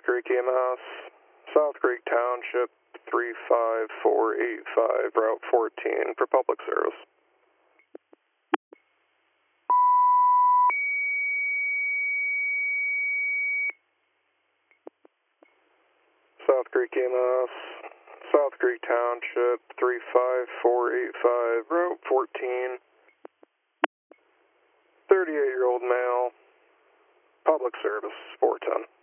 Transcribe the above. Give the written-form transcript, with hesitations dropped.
Creek EMS, South Creek Township 35485, Route 14 for public service. South Creek EMS, South Creek Township 35485, Route 14, 38-year-old male, public service, 410.